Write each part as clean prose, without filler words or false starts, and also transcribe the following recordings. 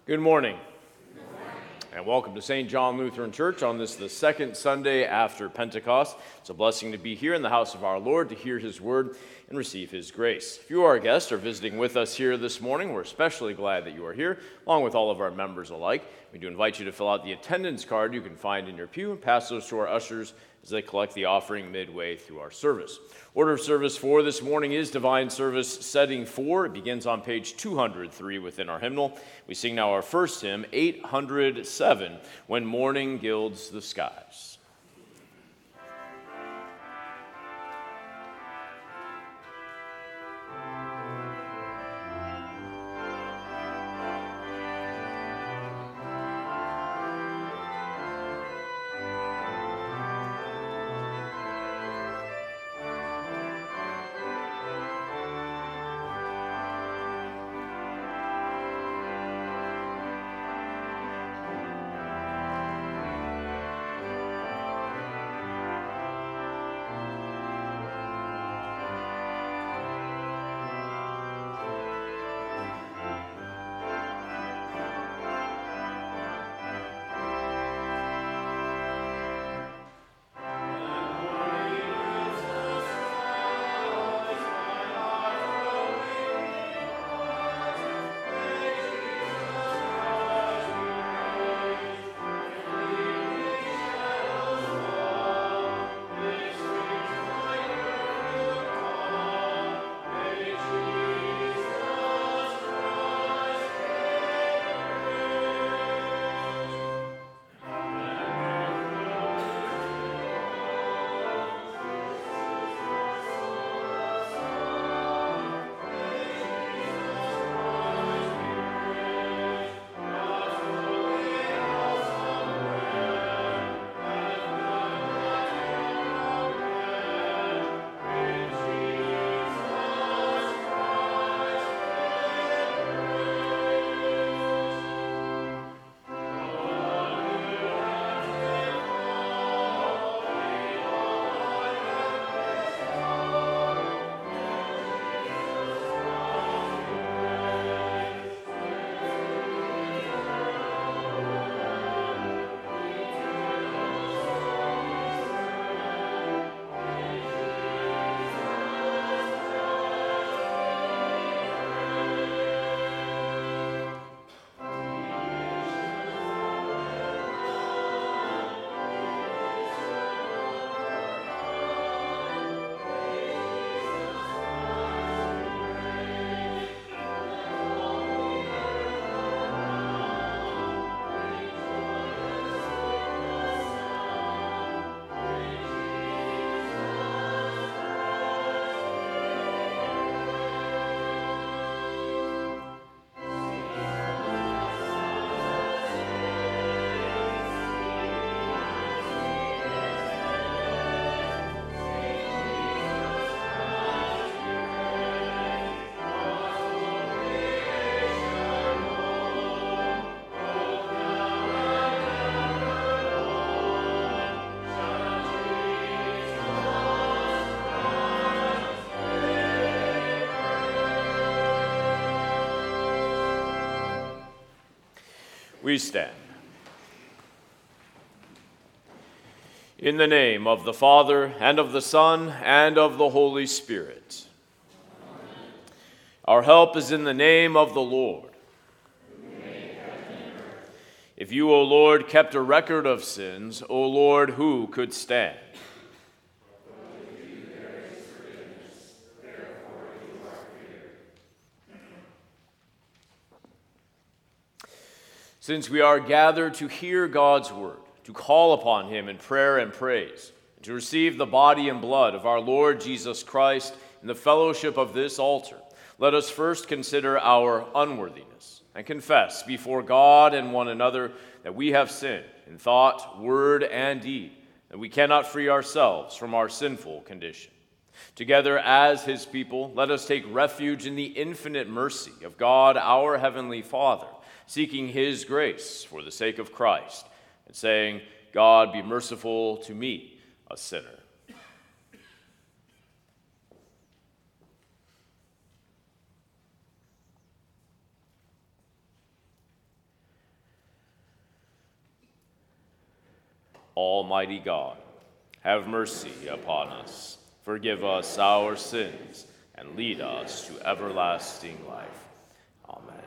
Good morning, and welcome to St. John Lutheran Church on the second Sunday after Pentecost. It's a blessing to be here in the house of our Lord to hear his word and receive his grace. If you are a guest or visiting with us here this morning, we're especially glad that you are here, along with all of our members alike. We do invite you to fill out the attendance card you can find in your pew and pass those to our ushers as they collect the offering midway through our service. Order of service for this morning is Divine Service Setting 4. It begins on page 203 within our hymnal. We sing now our first hymn, 807, When Morning Gilds the Skies. We stand. In the name of the Father, and of the Son, and of the Holy Spirit. Amen. Our help is in the name of the Lord. If you, O Lord, kept a record of sins, O Lord, who could stand? Since we are gathered to hear God's word, to call upon him in prayer and praise, and to receive the body and blood of our Lord Jesus Christ in the fellowship of this altar, let us first consider our unworthiness and confess before God and one another that we have sinned in thought, word, and deed, that we cannot free ourselves from our sinful condition. Together as his people, let us take refuge in the infinite mercy of God, our heavenly Father, seeking his grace for the sake of Christ, and saying, God be merciful to me, a sinner. Almighty God, have mercy upon us, forgive us our sins, and lead us to everlasting life. Amen.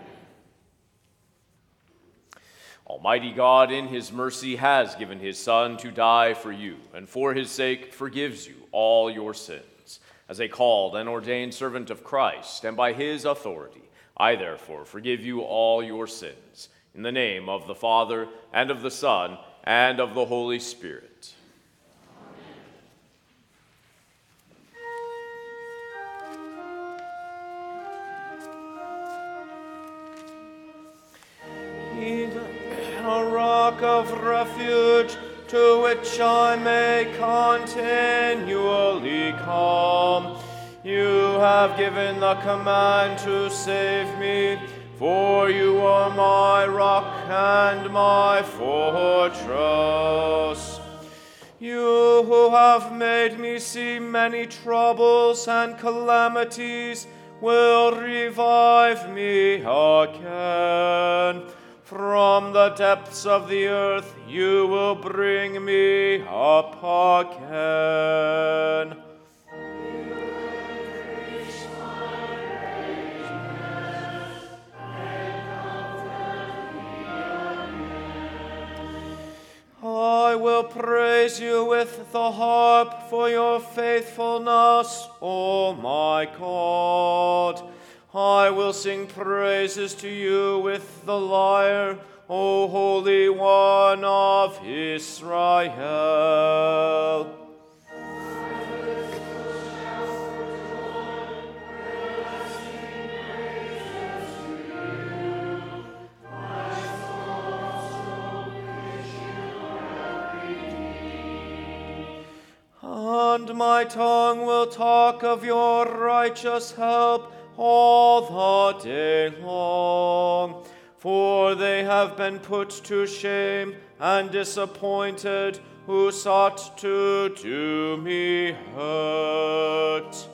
Almighty God, in his mercy, has given his Son to die for you, and for his sake forgives you all your sins. As a called and ordained servant of Christ, and by his authority, I therefore forgive you all your sins, in the name of the Father, and of the Son, and of the Holy Spirit. A rock of refuge to which I may continually come. You have given the command to save me, for you are my rock and my fortress. You who have made me see many troubles and calamities will revive me again. From the depths of the earth you will bring me up again. I will praise you with the harp for your faithfulness, O my God. I will sing praises to you with the lyre, O Holy One of Israel. And my tongue will talk of your righteous help all the day long. For they have been put to shame and disappointed who sought to do me hurt.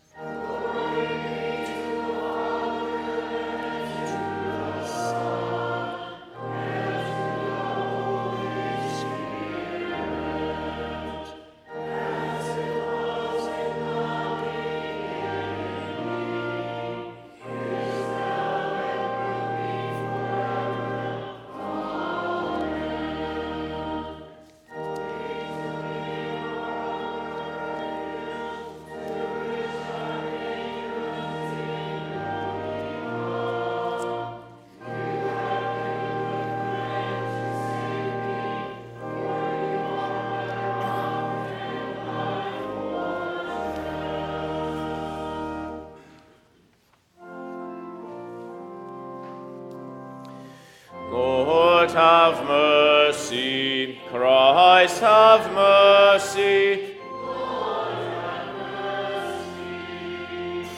Lord, have mercy. Christ, have mercy. Lord, have mercy.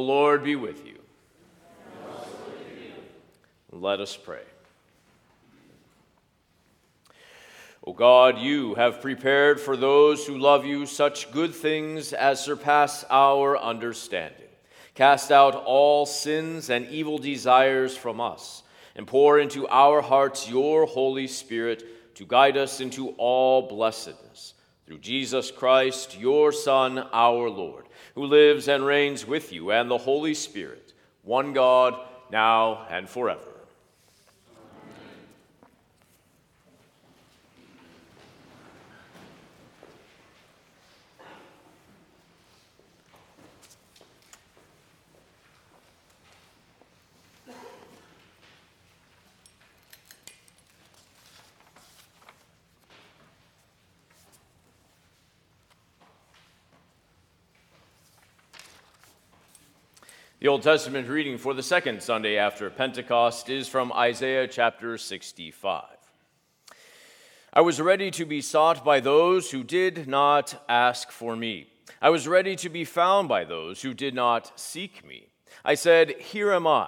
Lord be with you. Let us pray. O God, you have prepared for those who love you such good things as surpass our understanding. Cast out all sins and evil desires from us, and pour into our hearts your Holy Spirit to guide us into all blessedness. Through Jesus Christ, your Son, our Lord, who lives and reigns with you and the Holy Spirit, one God, now and forever. The Old Testament reading for the second Sunday after Pentecost is from Isaiah chapter 65. I was ready to be sought by those who did not ask for me. I was ready to be found by those who did not seek me. I said, here am I,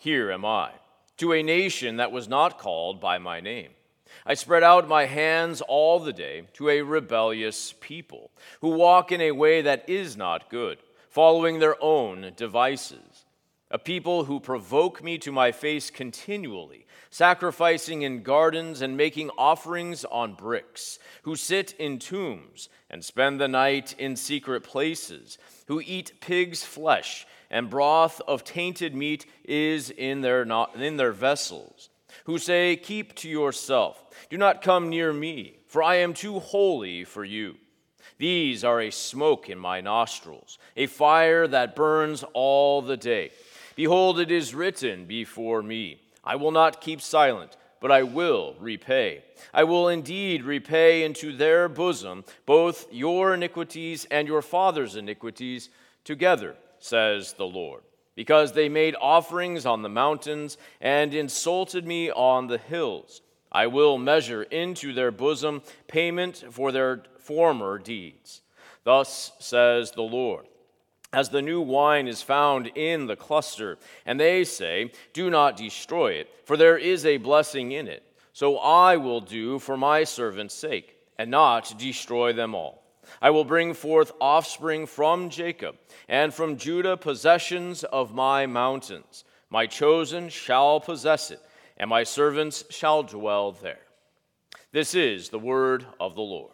to a nation that was not called by my name. I spread out my hands all the day to a rebellious people who walk in a way that is not good, following their own devices. A people who provoke me to my face continually, sacrificing in gardens and making offerings on bricks, who sit in tombs and spend the night in secret places, who eat pig's flesh, and broth of tainted meat is in their vessels, who say, keep to yourself, do not come near me, for I am too holy for you. These are a smoke in my nostrils, a fire that burns all the day. Behold, it is written before me, I will not keep silent, but I will repay. I will indeed repay into their bosom both your iniquities and your father's iniquities together, says the Lord, because they made offerings on the mountains and insulted me on the hills. I will measure into their bosom payment for their former deeds. Thus says the Lord, as the new wine is found in the cluster, and they say, do not destroy it, for there is a blessing in it. So I will do for my servant's sake, and not destroy them all. I will bring forth offspring from Jacob, and from Judah possessions of my mountains. My chosen shall possess it, and my servants shall dwell there. This is the word of the Lord.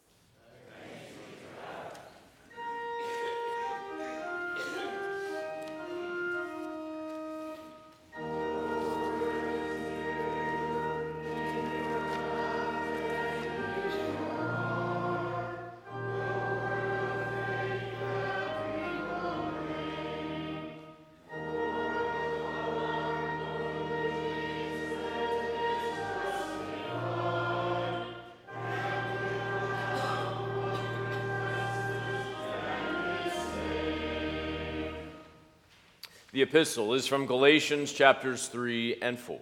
The epistle is from Galatians chapters 3 and 4.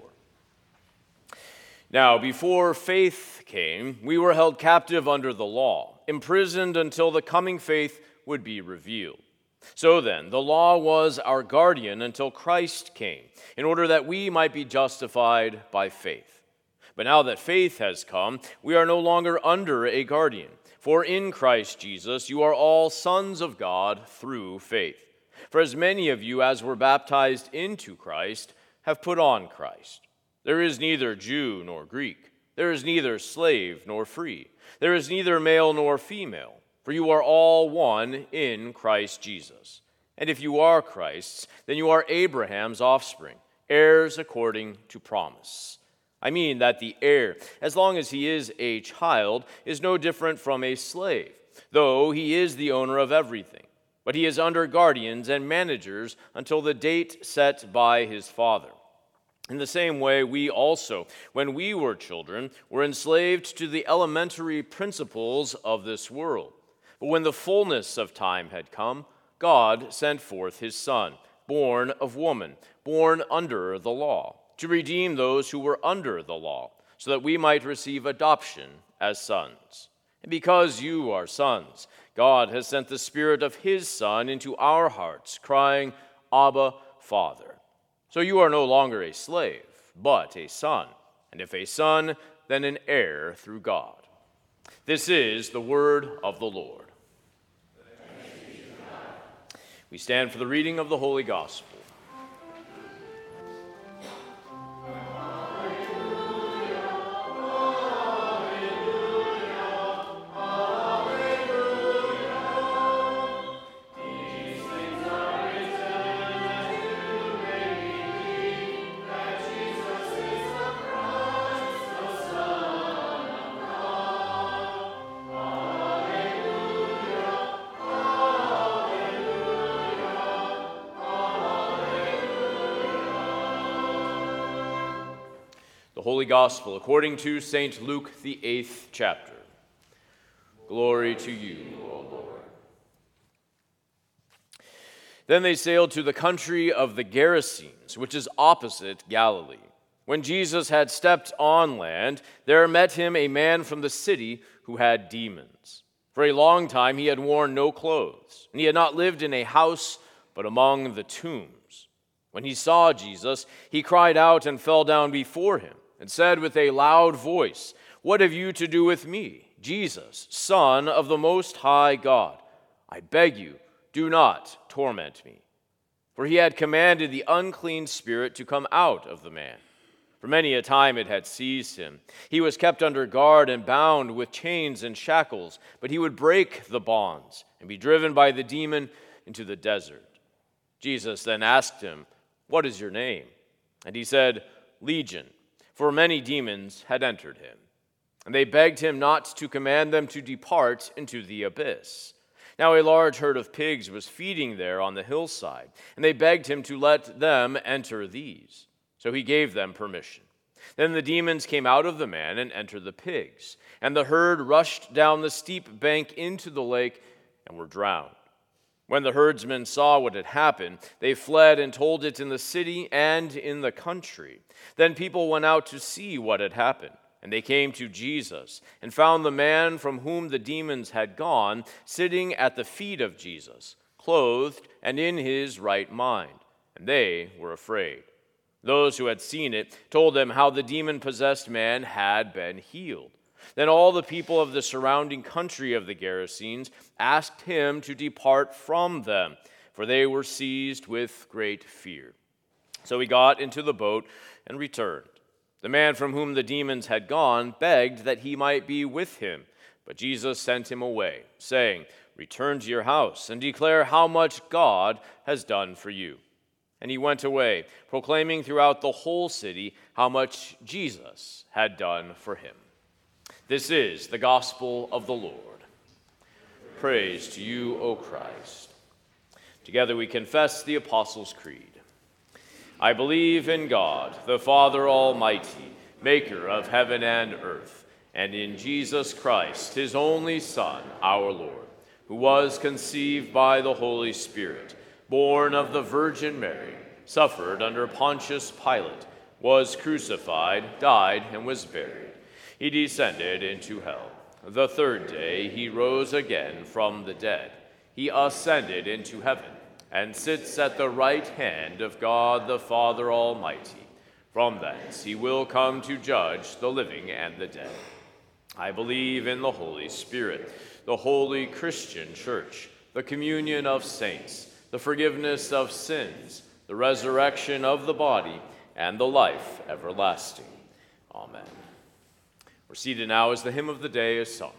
Now, before faith came, we were held captive under the law, imprisoned until the coming faith would be revealed. So then, the law was our guardian until Christ came, in order that we might be justified by faith. But now that faith has come, we are no longer under a guardian. For in Christ Jesus, you are all sons of God through faith. For as many of you as were baptized into Christ have put on Christ. There is neither Jew nor Greek. There is neither slave nor free. There is neither male nor female. For you are all one in Christ Jesus. And if you are Christ's, then you are Abraham's offspring, heirs according to promise. I mean that the heir, as long as he is a child, is no different from a slave, though he is the owner of everything. But he is under guardians and managers until the date set by his father. In the same way, we also, when we were children, were enslaved to the elementary principles of this world. But when the fullness of time had come, God sent forth his Son, born of woman, born under the law, to redeem those who were under the law, so that we might receive adoption as sons. And because you are sons, God has sent the Spirit of his Son into our hearts, crying, Abba, Father. So you are no longer a slave, but a son, and if a son, then an heir through God. This is the word of the Lord. We stand for the reading of the Holy Gospel. The Holy Gospel according to St. Luke, the 8th chapter. Glory to you, O Lord. Then they sailed to the country of the Gerasenes, which is opposite Galilee. When Jesus had stepped on land, there met him a man from the city who had demons. For a long time he had worn no clothes, and he had not lived in a house, but among the tombs. When he saw Jesus, he cried out and fell down before him, and said with a loud voice, "What have you to do with me, Jesus, Son of the Most High God? I beg you, do not torment me." For he had commanded the unclean spirit to come out of the man. For many a time it had seized him. He was kept under guard and bound with chains and shackles, but he would break the bonds and be driven by the demon into the desert. Jesus then asked him, "What is your name?" And he said, "Legion," for many demons had entered him. And they begged him not to command them to depart into the abyss. Now a large herd of pigs was feeding there on the hillside, and they begged him to let them enter these. So he gave them permission. Then the demons came out of the man and entered the pigs, and the herd rushed down the steep bank into the lake and were drowned. When the herdsmen saw what had happened, they fled and told it in the city and in the country. Then people went out to see what had happened, and they came to Jesus and found the man from whom the demons had gone sitting at the feet of Jesus, clothed and in his right mind, and they were afraid. Those who had seen it told them how the demon-possessed man had been healed. Then all the people of the surrounding country of the Gerasenes asked him to depart from them, for they were seized with great fear. So he got into the boat and returned. The man from whom the demons had gone begged that he might be with him, but Jesus sent him away, saying, "Return to your house and declare how much God has done for you." And he went away, proclaiming throughout the whole city how much Jesus had done for him. This is the gospel of the Lord. Praise to you, O Christ. Together we confess the Apostles' Creed. I believe in God, the Father Almighty, maker of heaven and earth, and in Jesus Christ, his only Son, our Lord, who was conceived by the Holy Spirit, born of the Virgin Mary, suffered under Pontius Pilate, was crucified, died, and was buried. He descended into hell. The third day he rose again from the dead. He ascended into heaven and sits at the right hand of God the Father Almighty. From thence he will come to judge the living and the dead. I believe in the Holy Spirit, the holy Christian church, the communion of saints, the forgiveness of sins, the resurrection of the body, and the life everlasting. Amen. We're seated now as the hymn of the day is sung.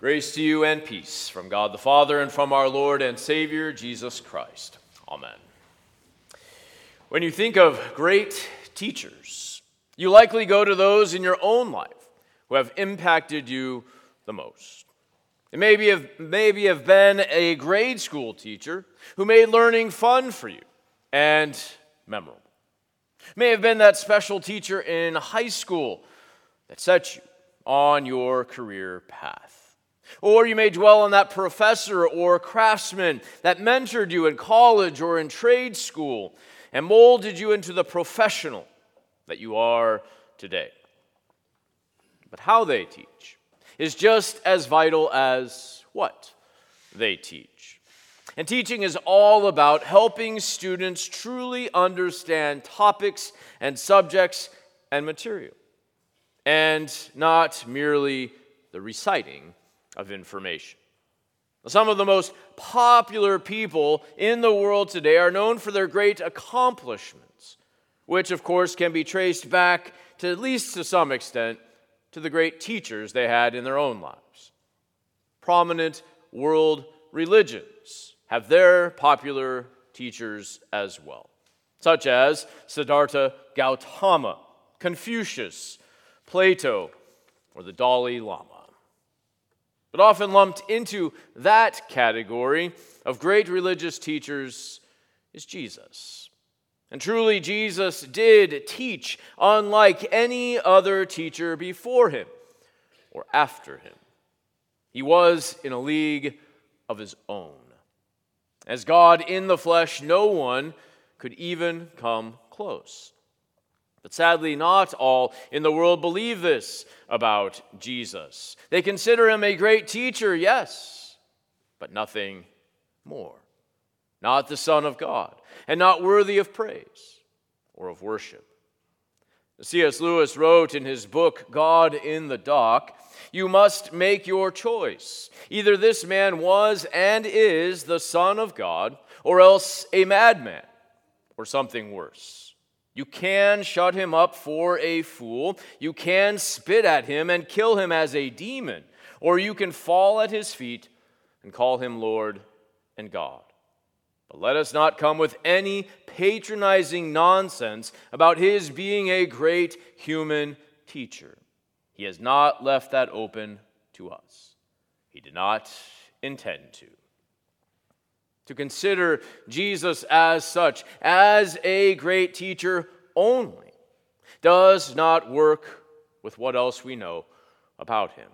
Grace to you and peace from God the Father and from our Lord and Savior, Jesus Christ. Amen. When you think of great teachers, you likely go to those in your own life who have impacted you the most. It maybe have been a grade school teacher who made learning fun for you and memorable. It may have been that special teacher in high school that set you on your career path. Or you may dwell on that professor or craftsman that mentored you in college or in trade school and molded you into the professional that you are today. But how they teach is just as vital as what they teach. And teaching is all about helping students truly understand topics and subjects and material, and not merely the reciting of information. Some of the most popular people in the world today are known for their great accomplishments, which of course can be traced back to, at least to some extent, to the great teachers they had in their own lives. Prominent world religions have their popular teachers as well, such as Siddhartha Gautama, Confucius, Plato, or the Dalai Lama. But often lumped into that category of great religious teachers is Jesus. And truly, Jesus did teach unlike any other teacher before him or after him. He was in a league of his own. As God in the flesh, no one could even come close. But sadly, not all in the world believe this about Jesus. They consider him a great teacher, yes, but nothing more. Not the Son of God, and not worthy of praise or of worship. C.S. Lewis wrote in his book, God in the Dock, "You must make your choice. Either this man was and is the Son of God, or else a madman, or something worse. You can shut him up for a fool. You can spit at him and kill him as a demon. Or you can fall at his feet and call him Lord and God. But let us not come with any patronizing nonsense about his being a great human teacher. He has not left that open to us. He did not intend to." To consider Jesus as such, as a great teacher only, does not work with what else we know about him.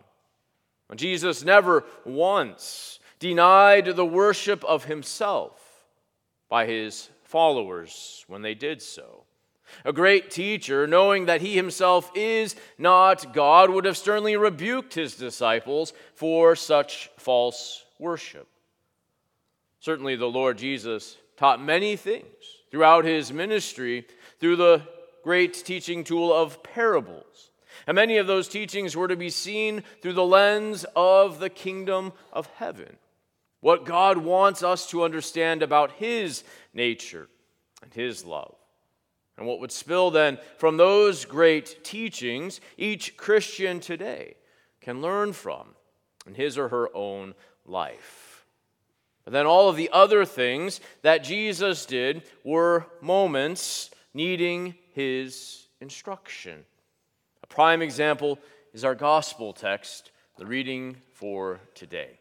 Jesus never once denied the worship of himself by his followers when they did so. A great teacher, knowing that he himself is not God, would have sternly rebuked his disciples for such false worship. Certainly the Lord Jesus taught many things throughout his ministry through the great teaching tool of parables. And many of those teachings were to be seen through the lens of the kingdom of heaven, what God wants us to understand about his nature and his love. And what would spill then from those great teachings each Christian today can learn from in his or her own life. But then all of the other things that Jesus did were moments needing his instruction. A prime example is our gospel text, the reading for today.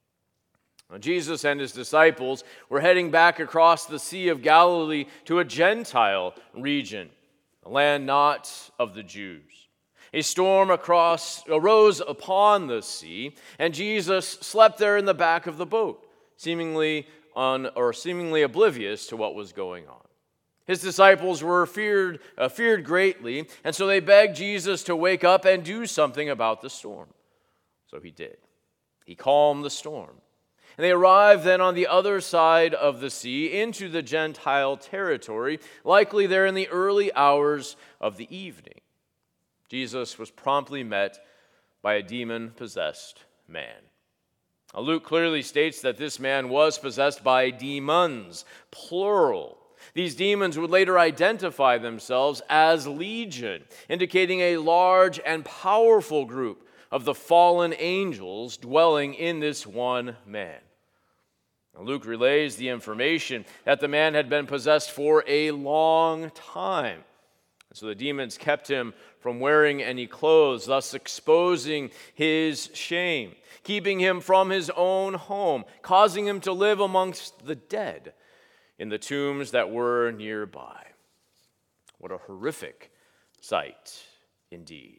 Now, Jesus and his disciples were heading back across the Sea of Galilee to a Gentile region, a land not of the Jews. A storm arose upon the sea, and Jesus slept there in the back of the boat, seemingly oblivious to what was going on. His disciples were feared greatly, and so they begged Jesus to wake up and do something about the storm. So he did. He calmed the storm. And they arrived then on the other side of the sea into the Gentile territory, likely there in the early hours of the evening. Jesus was promptly met by a demon-possessed man. Now, Luke clearly states that this man was possessed by demons, plural. These demons would later identify themselves as legion, indicating a large and powerful group of the fallen angels dwelling in this one man. Now, Luke relays the information that the man had been possessed for a long time. And so the demons kept him from wearing any clothes, thus exposing his shame, keeping him from his own home, causing him to live amongst the dead in the tombs that were nearby. What a horrific sight indeed.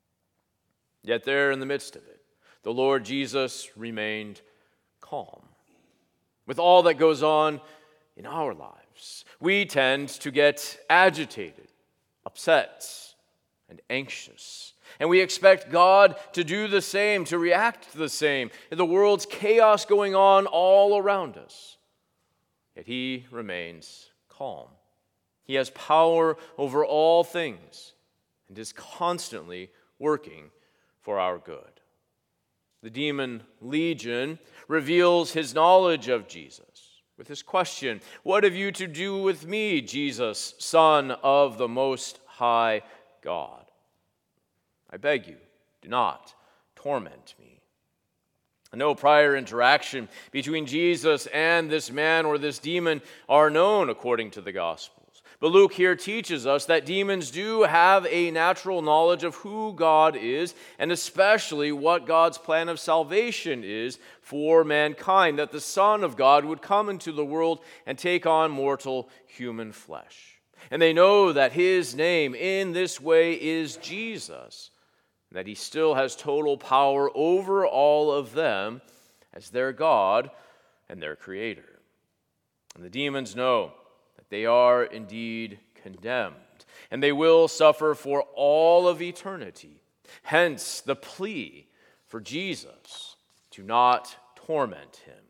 Yet there in the midst of it, the Lord Jesus remained calm. With all that goes on in our lives, we tend to get agitated, upset, and anxious. And we expect God to do the same, to react the same in the world's chaos going on all around us. Yet he remains calm. He has power over all things and is constantly working for our good. The demon legion reveals his knowledge of Jesus with his question, "What have you to do with me, Jesus, Son of the Most High God? I beg you, do not torment me." No prior interaction between Jesus and this man or this demon are known according to the Gospels. But Luke here teaches us that demons do have a natural knowledge of who God is, and especially what God's plan of salvation is for mankind, that the Son of God would come into the world and take on mortal human flesh. And they know that his name in this way is Jesus, and that he still has total power over all of them as their God and their Creator. And the demons know that they are indeed condemned, and they will suffer for all of eternity. Hence the plea for Jesus to not torment him.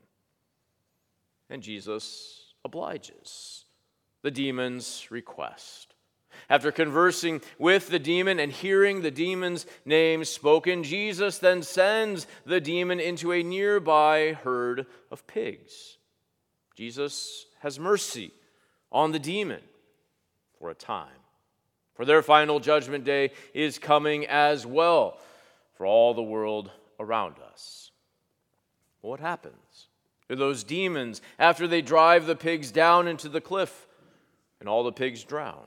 And Jesus obliges the demon's request. After conversing with the demon and hearing the demon's name spoken, Jesus then sends the demon into a nearby herd of pigs. Jesus has mercy on the demon for a time, for their final judgment day is coming as well for all the world around us. What happens to those demons after they drive the pigs down into the cliff and all the pigs drown?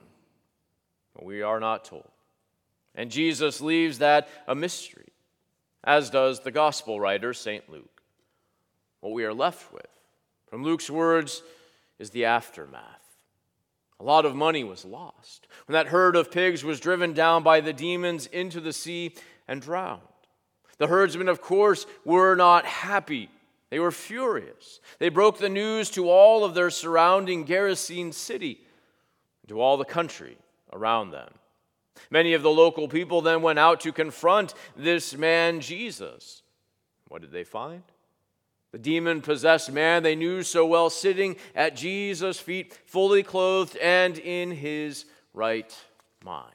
We are not told. And Jesus leaves that a mystery, as does the gospel writer, St. Luke. What we are left with from Luke's words is the aftermath. A lot of money was lost when that herd of pigs was driven down by the demons into the sea and drowned. The herdsmen, of course, were not happy. They were furious. They broke the news to all of their surrounding Gerasene city, to all the country around them. Many of the local people then went out to confront this man, Jesus. What did they find? The demon-possessed man they knew so well sitting at Jesus' feet, fully clothed and in his right mind.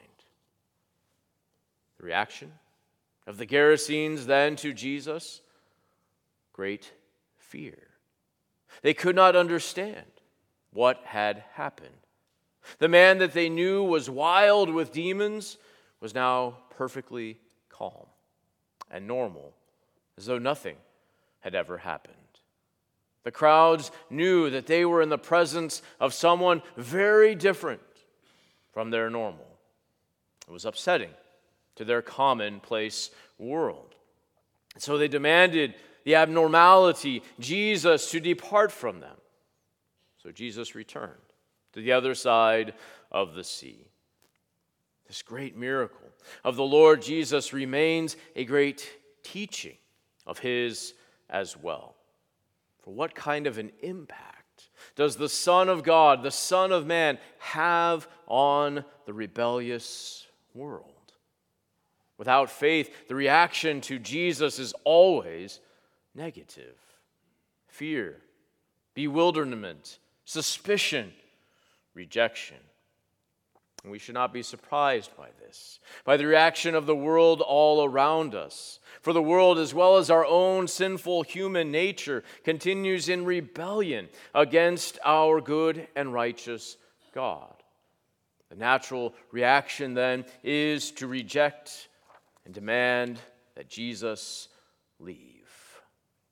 The reaction of the Gerasenes then to Jesus? Great fear. They could not understand what had happened. The man that they knew was wild with demons was now perfectly calm and normal, as though nothing had ever happened. The crowds knew that they were in the presence of someone very different from their normal. It was upsetting to their commonplace world. And so they demanded the abnormality, Jesus, to depart from them. So Jesus returned to the other side of the sea. This great miracle of the Lord Jesus remains a great teaching of his as well. For what kind of an impact does the Son of God, the Son of Man, have on the rebellious world? Without faith, the reaction to Jesus is always negative. Fear, bewilderment, suspicion, rejection. And we should not be surprised by this, by the reaction of the world all around us. For the world, as well as our own sinful human nature, continues in rebellion against our good and righteous God. The natural reaction then is to reject and demand that Jesus leave.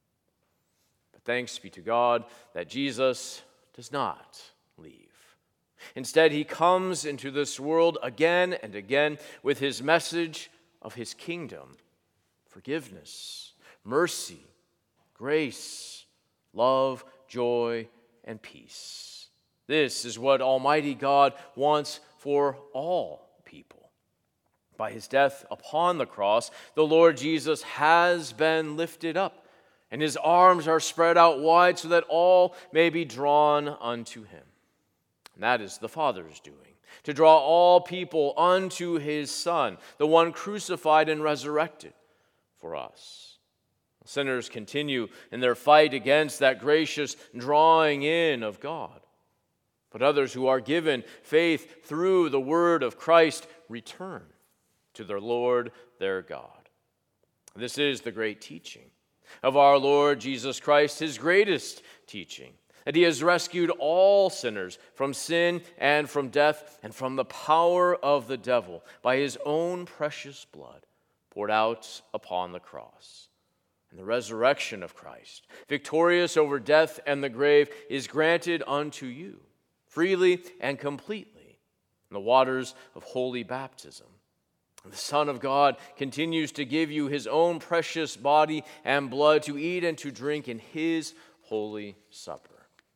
But thanks be to God that Jesus does not leave. Instead, he comes into this world again and again with his message of his kingdom: forgiveness, mercy, grace, love, joy, and peace. This is what Almighty God wants for all people. By his death upon the cross, the Lord Jesus has been lifted up, and his arms are spread out wide so that all may be drawn unto him. And that is the Father's doing, to draw all people unto his Son, the one crucified and resurrected for us. Sinners continue in their fight against that gracious drawing in of God. But others who are given faith through the word of Christ return to their Lord, their God. This is the great teaching of our Lord Jesus Christ, his greatest teaching, that he has rescued all sinners from sin and from death and from the power of the devil by his own precious blood poured out upon the cross. And the resurrection of Christ, victorious over death and the grave, is granted unto you freely and completely in the waters of holy baptism. And the Son of God continues to give you his own precious body and blood to eat and to drink in his holy supper.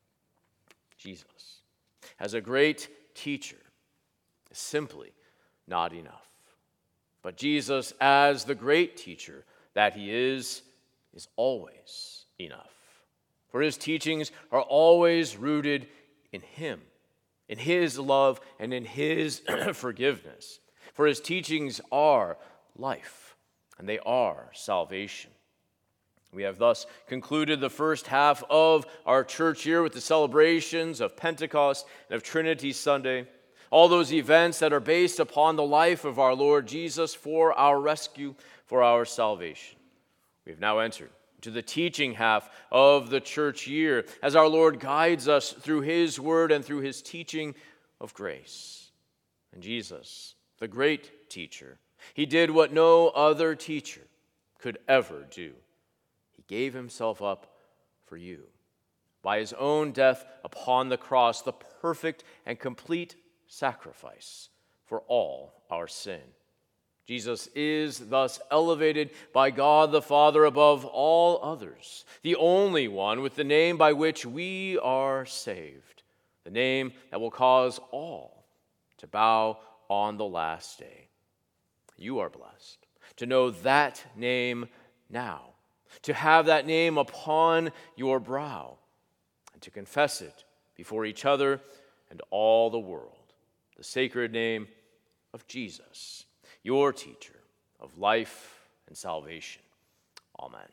Jesus, as a great teacher, is simply not enough. But Jesus, as the great teacher that he is always enough. For his teachings are always rooted in him, in his love, and in his forgiveness. For his teachings are life, and they are salvation. We have thus concluded the first half of our church year with the celebrations of Pentecost and of Trinity Sunday, all those events that are based upon the life of our Lord Jesus for our rescue, for our salvation. We have now entered into the teaching half of the church year as our Lord guides us through his word and through his teaching of grace. And Jesus, the great teacher, he did what no other teacher could ever do. He gave himself up for you. By his own death upon the cross, the perfect and complete sacrifice for all our sin. Jesus is thus elevated by God the Father above all others, the only one with the name by which we are saved, the name that will cause all to bow on the last day. You are blessed to know that name now, to have that name upon your brow, and to confess it before each other and all the world, the sacred name of Jesus, your teacher of life and salvation. Amen.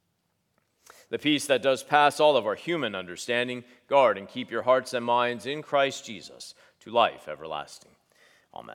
The peace that does pass all of our human understanding, guard and keep your hearts and minds in Christ Jesus to life everlasting. Amen.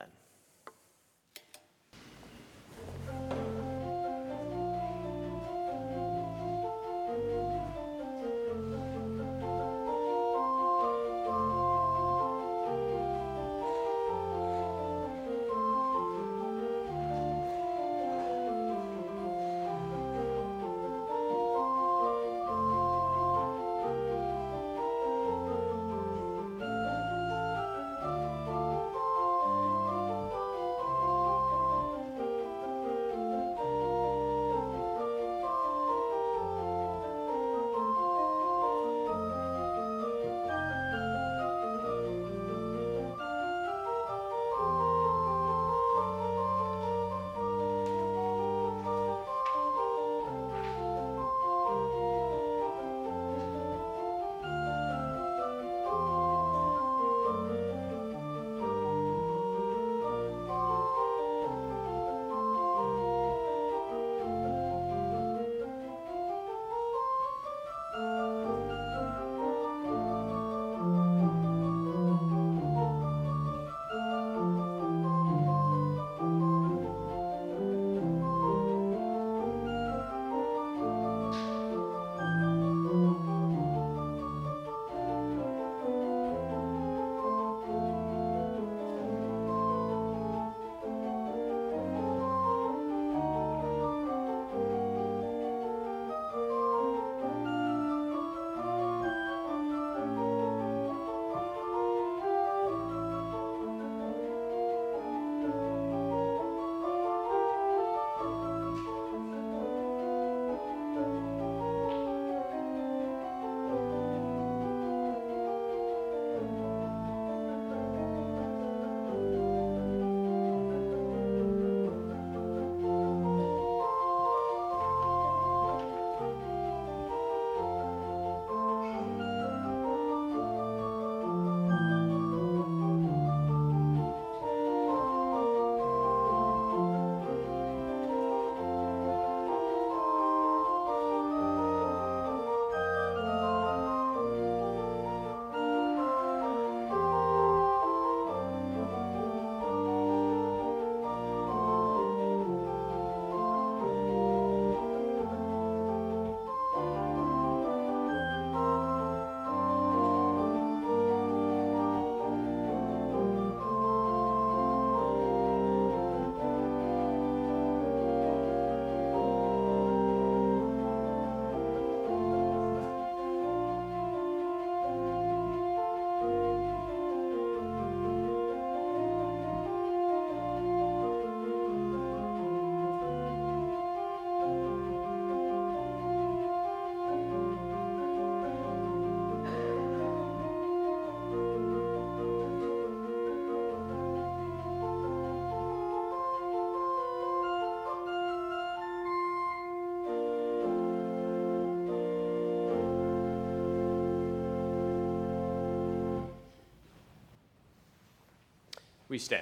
We stand.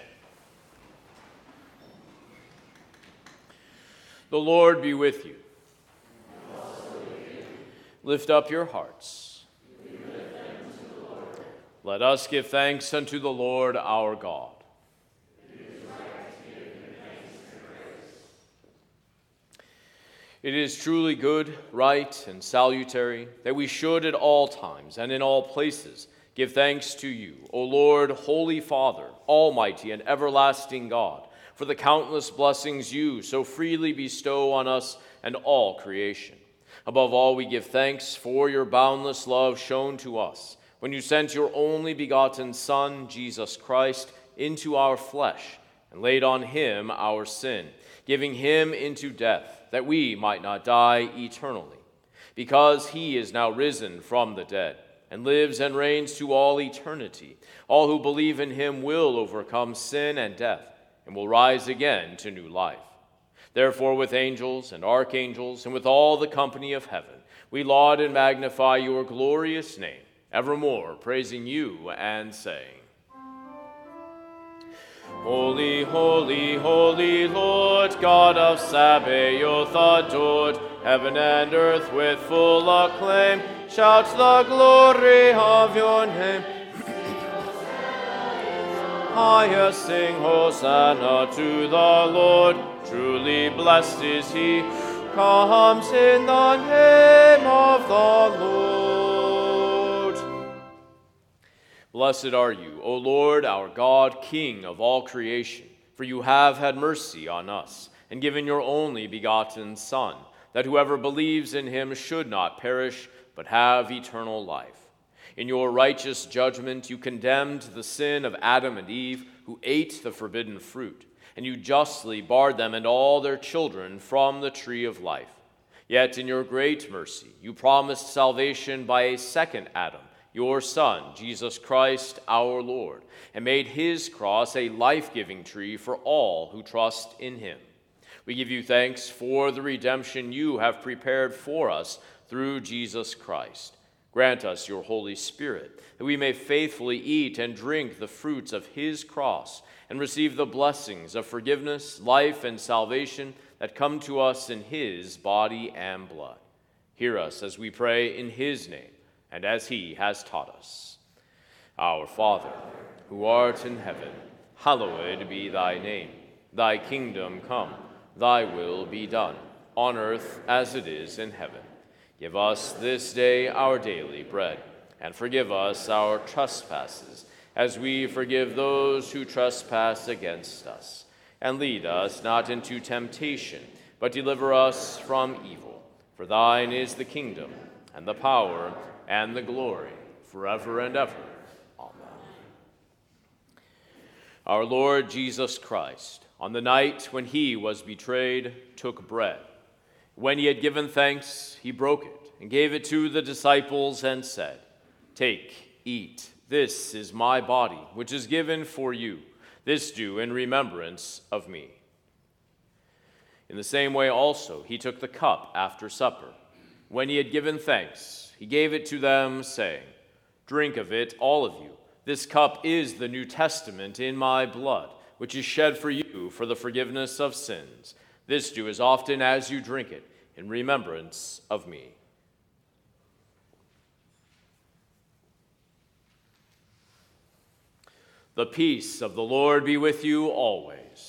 The Lord be with you. And also with you. Lift up your hearts. We lift them to the Lord. Let us give thanks unto the Lord our God. It is right to give him thanks and praise. It is truly good, right, and salutary that we should at all times and in all places give thanks to you, O Lord, Holy Father, Almighty and everlasting God, for the countless blessings you so freely bestow on us and all creation. Above all, we give thanks for your boundless love shown to us when you sent your only begotten Son, Jesus Christ, into our flesh and laid on him our sin, giving him into death, that we might not die eternally. Because he is now risen from the dead and lives and reigns to all eternity, all who believe in him will overcome sin and death and will rise again to new life. Therefore, with angels and archangels and with all the company of heaven, we laud and magnify your glorious name, evermore praising you and saying, Holy, holy, holy Lord, God of Sabaoth adored, heaven and earth with full acclaim shout the glory of your name. Higher sing Hosanna to the Lord. Truly blessed is he who comes in the name of the Lord. Blessed are you, O Lord, our God, King of all creation, for you have had mercy on us and given your only begotten Son, that whoever believes in him should not perish, but have eternal life. In your righteous judgment, you condemned the sin of Adam and Eve, who ate the forbidden fruit, and you justly barred them and all their children from the tree of life. Yet in your great mercy, you promised salvation by a second Adam, your Son, Jesus Christ, our Lord, and made his cross a life-giving tree for all who trust in him. We give you thanks for the redemption you have prepared for us through Jesus Christ. Grant us your Holy Spirit, that we may faithfully eat and drink the fruits of his cross and receive the blessings of forgiveness, life, and salvation that come to us in his body and blood. Hear us as we pray in his name and as he has taught us. Our Father, who art in heaven, hallowed be thy name. Thy kingdom come, thy will be done, on earth as it is in heaven. Give us this day our daily bread, and forgive us our trespasses, as we forgive those who trespass against us. And lead us not into temptation, but deliver us from evil. For thine is the kingdom, and the power, and the glory, forever and ever. Amen. Our Lord Jesus Christ, on the night when he was betrayed, took bread. When he had given thanks, he broke it and gave it to the disciples and said, Take, eat, this is my body, which is given for you. This do in remembrance of me. In the same way also he took the cup after supper. When he had given thanks, he gave it to them, saying, Drink of it, all of you. This cup is the New Testament in my blood, which is shed for you for the forgiveness of sins. This do as often as you drink it, in remembrance of me. The peace of the Lord be with you always.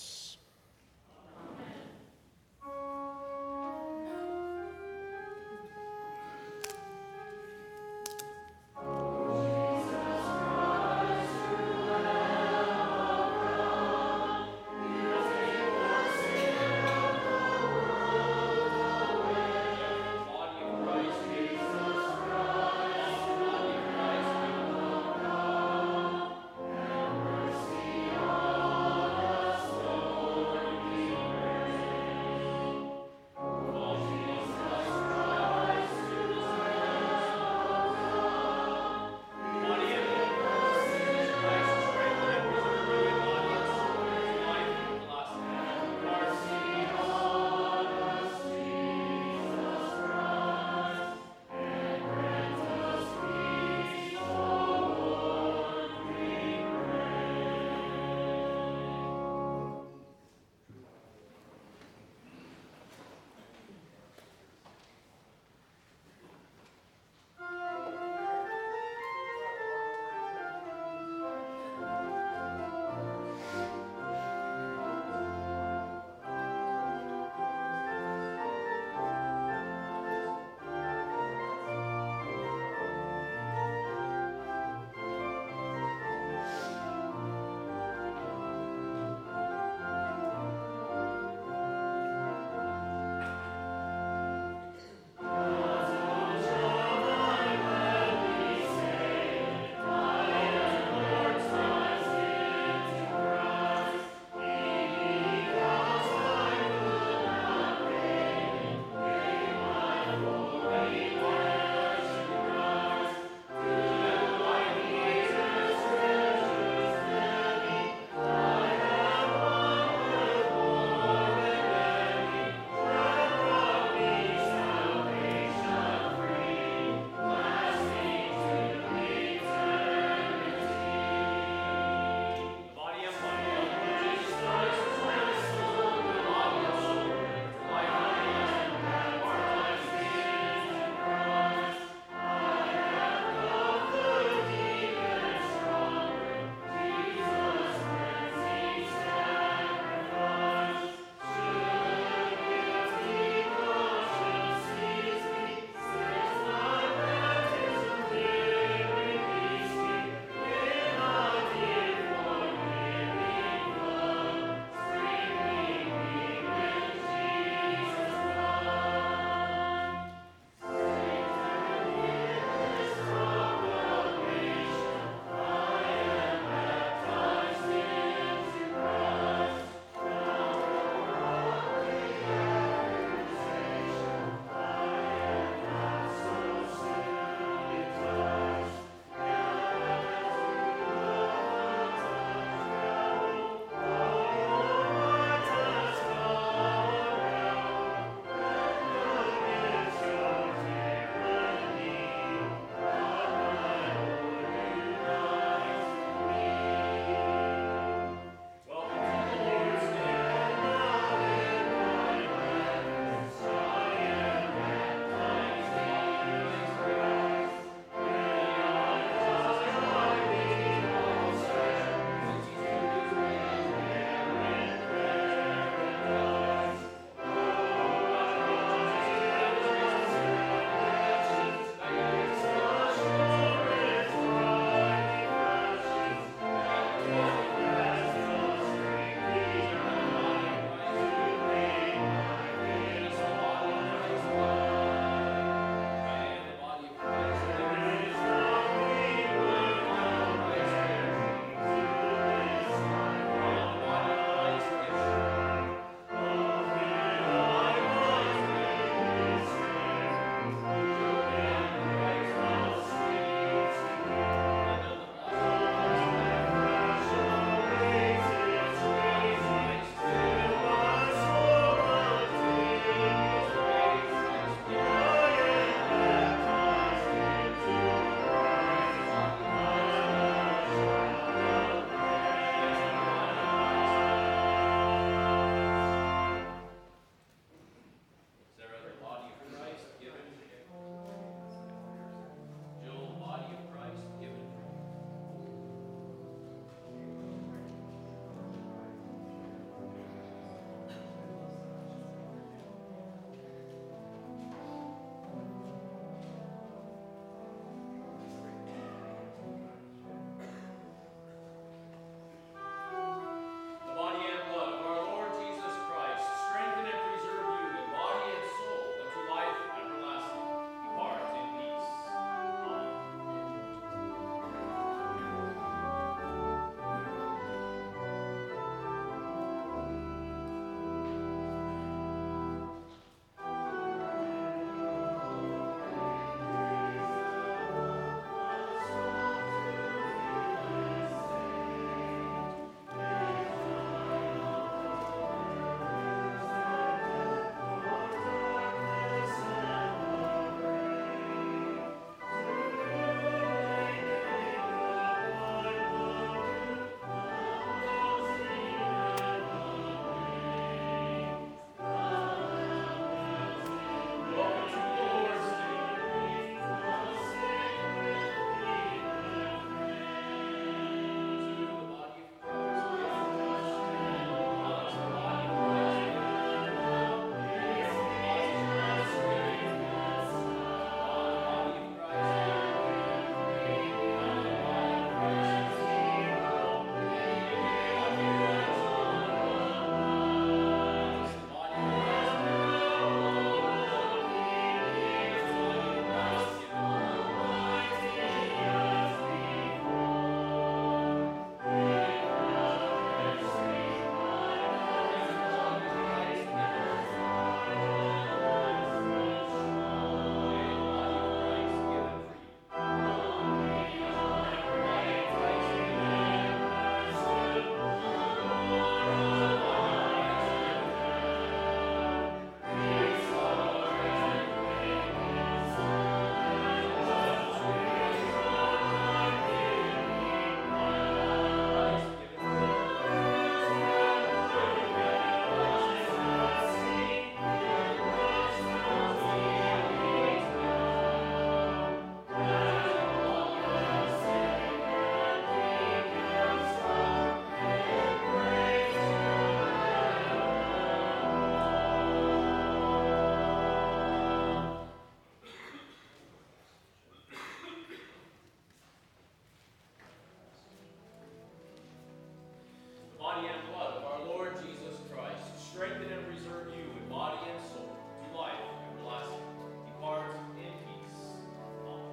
body and blood of our Lord Jesus Christ strengthen and preserve you in body and soul to life everlasting. Depart in peace. Amen.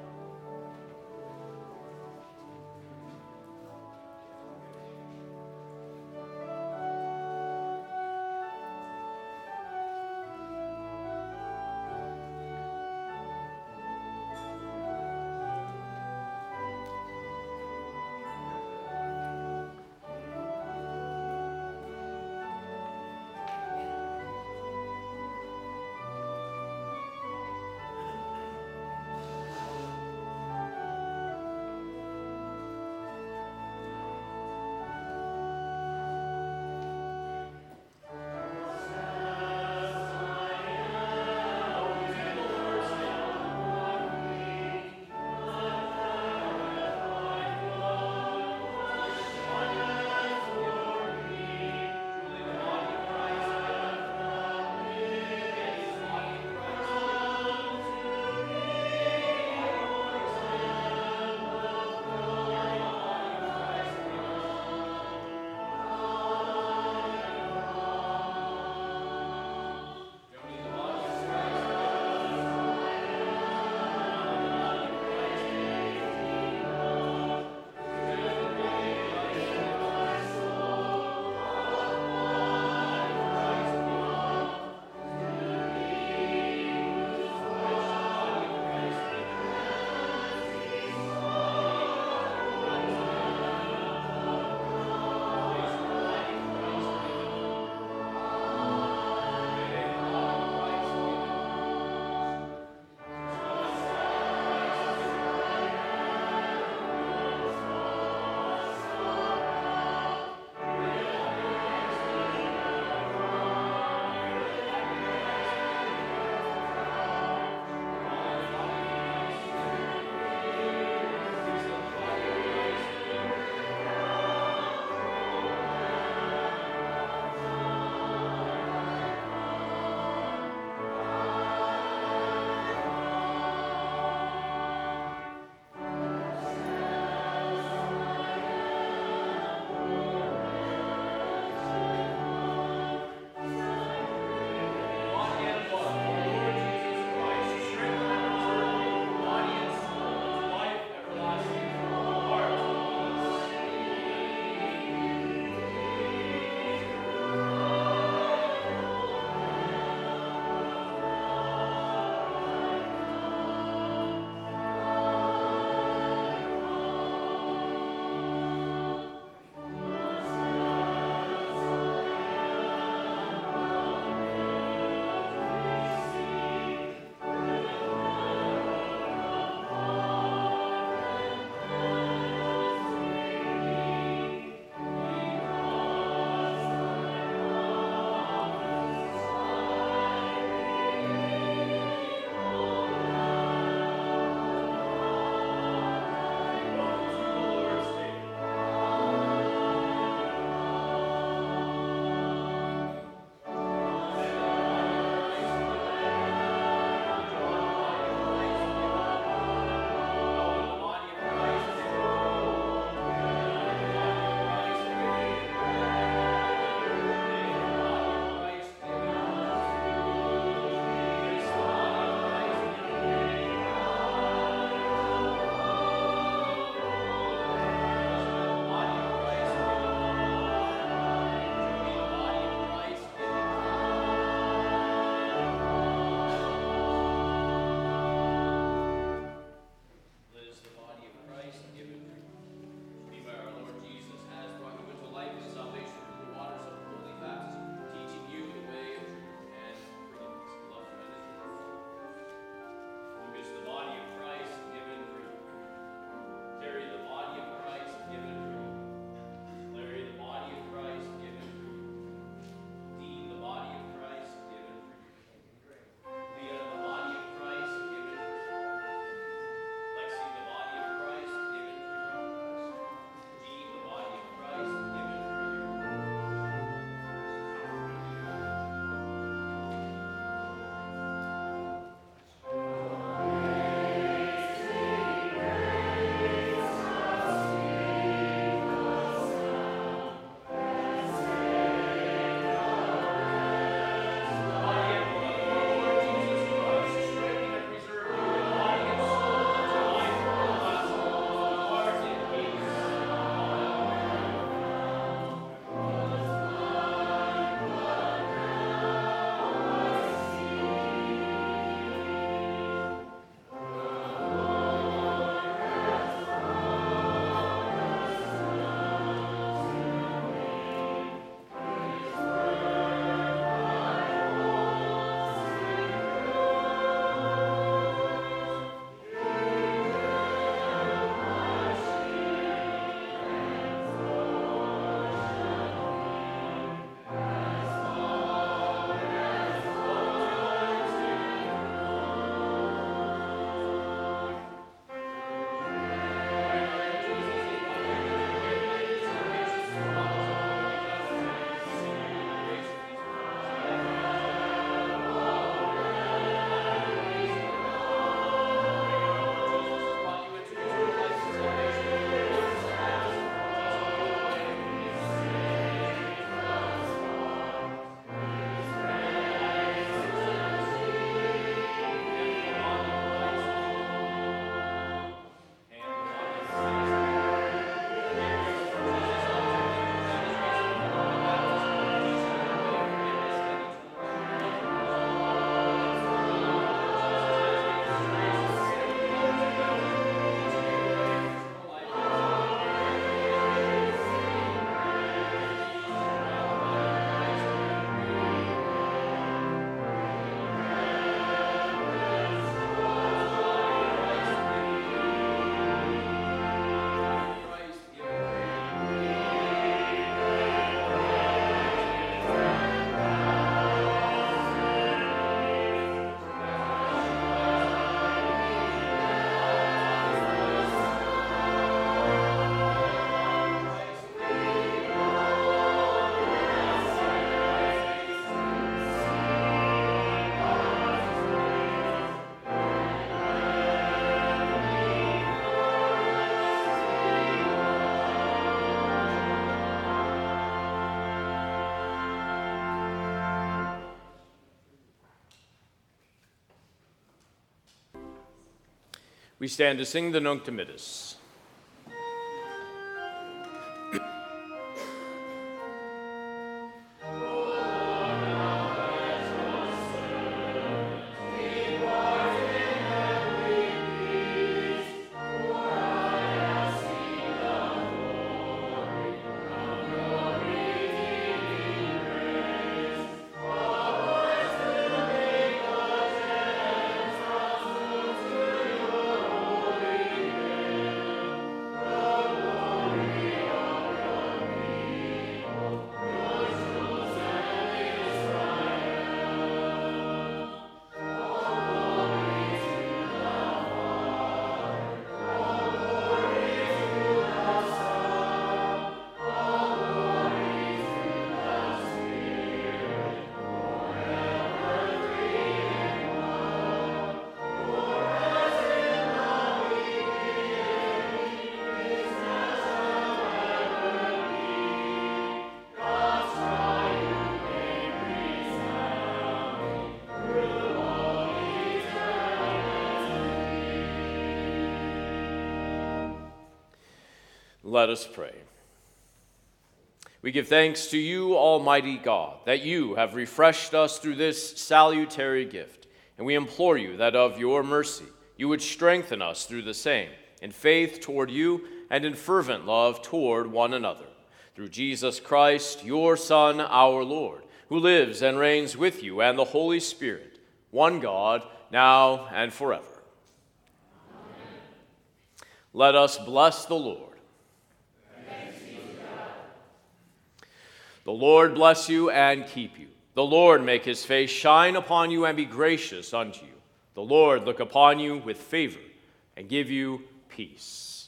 We stand to sing the Nunc Dimittis. Let us pray. We give thanks to you, Almighty God, that you have refreshed us through this salutary gift, and we implore you that of your mercy you would strengthen us through the same, in faith toward you and in fervent love toward one another. Through Jesus Christ, your Son, our Lord, who lives and reigns with you and the Holy Spirit, one God, now and forever. Amen. Let us bless the Lord. The Lord bless you and keep you. The Lord make his face shine upon you and be gracious unto you. The Lord look upon you with favor and give you peace.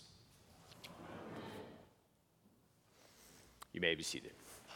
You may be seated.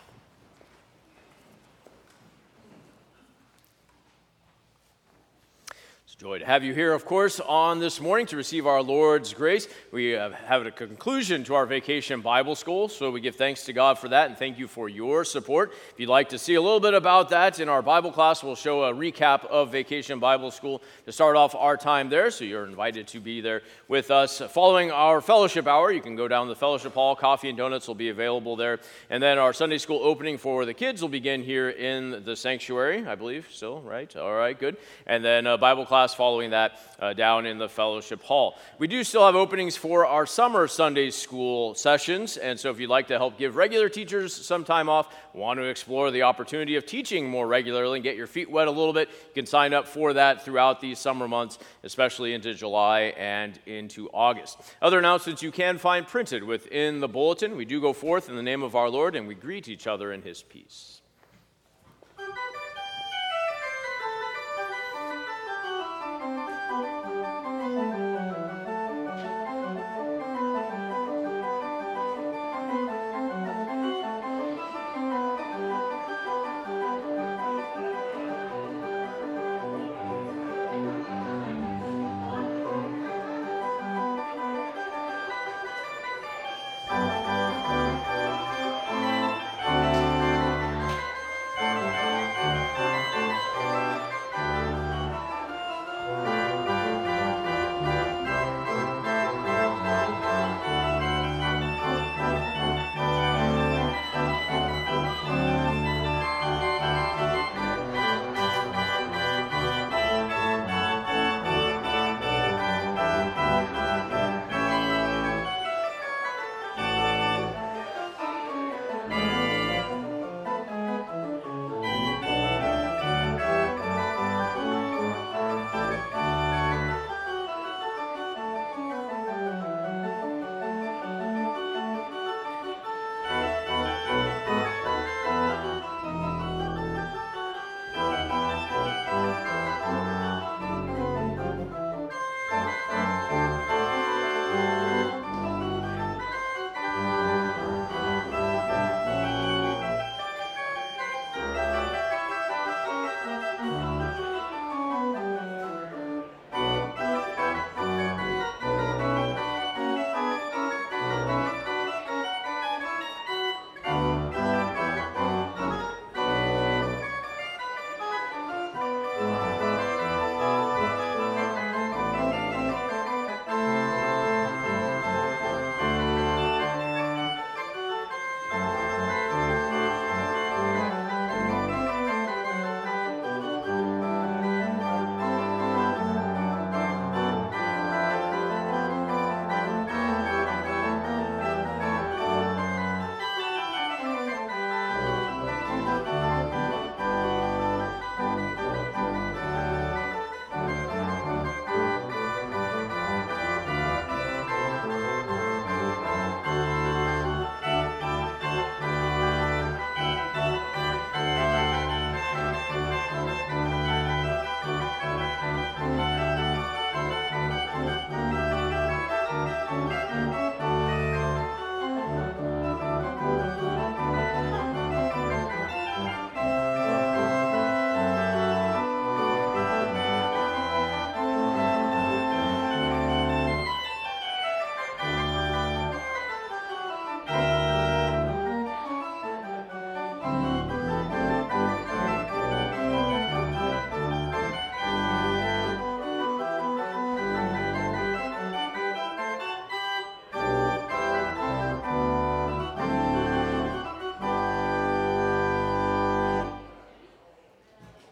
Joy to have you here, of course, on this morning to receive our Lord's grace. We have a conclusion to our Vacation Bible School, so we give thanks to God for that, and thank you for your support. If you'd like to see a little bit about that in our Bible class, we'll show a recap of Vacation Bible School to start off our time there, so you're invited to be there with us. Following our fellowship hour, you can go down to the fellowship hall. Coffee and donuts will be available there, and then our Sunday school opening for the kids will begin here in the sanctuary, I believe, still, right? All right, good. And then Bible class following that down in the fellowship hall. We do still have openings for our summer Sunday school sessions, and so if you'd like to help give regular teachers some time off, want to explore the opportunity of teaching more regularly and get your feet wet a little bit, you can sign up for that throughout these summer months, especially into July and into August. Other announcements you can find printed within the bulletin. We do go forth in the name of our Lord, and we greet each other in his peace.